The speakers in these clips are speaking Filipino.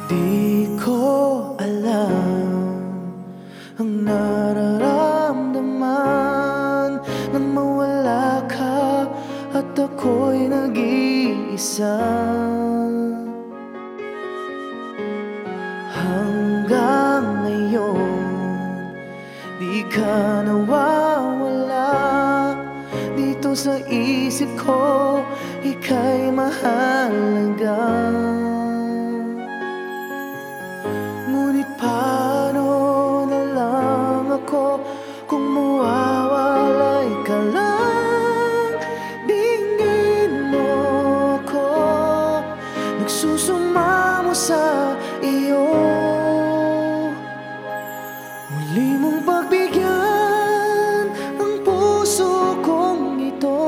Di ko alam ang nararamdaman nang mawala ka at ako'y nag-iisa. Hanggang ngayon, di ka nawawala dito sa isip ko, ika'y mahalaga. Ngunit paano na lang ako kung mawawalay ka lang? Dinggin mo ako, nagsusumamo sa iyo. Muli mong pagbigyan ang puso kong ito,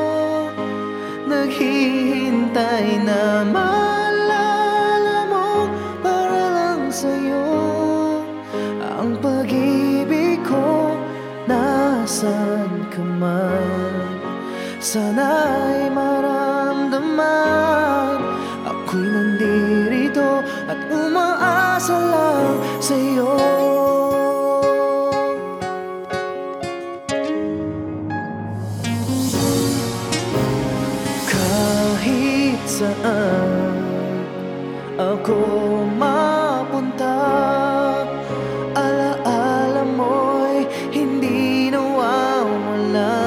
naghihintay na maalala mo para lang sa'yo. Ang pag-ibig ko, nasan ka man, sana'y maramdaman. Ako'y nandirito at umaasa lang sa'yo. Kahit saan ako mapunta, alaala mo'y hindi nawawala.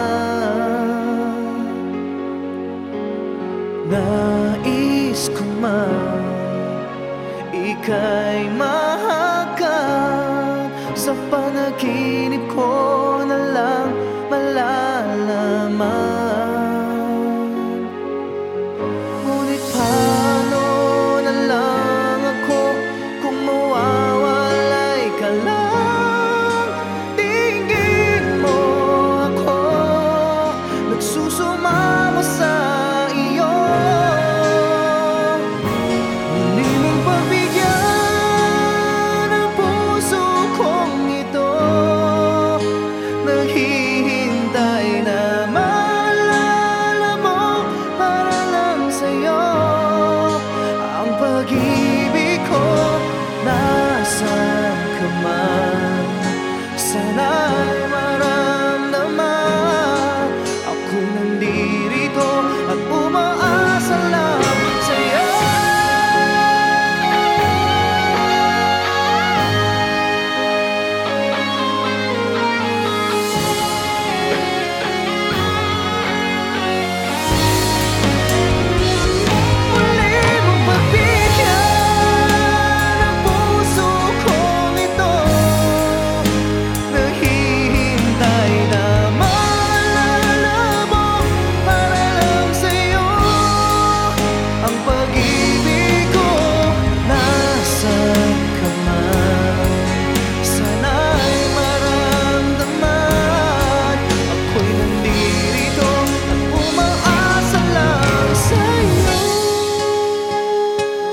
Nais ko man ika'y mahagan, sa panaginip ko na lang malalaman. Ngunit paano na lang ako kung mawawalay ka lang? Dinggin mo ako, nagsusumamo sa iyo. Muli mong pagbigyan ang puso kong ito, naghihintay na maalala mo para lang sa'yo. Ang pag-ibig ko, nasan ka man, sana'y maramdaman. Ako'y nandirito at umaasa lang sa'yo.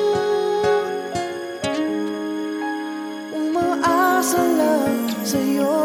Umaasa lang sa'yo.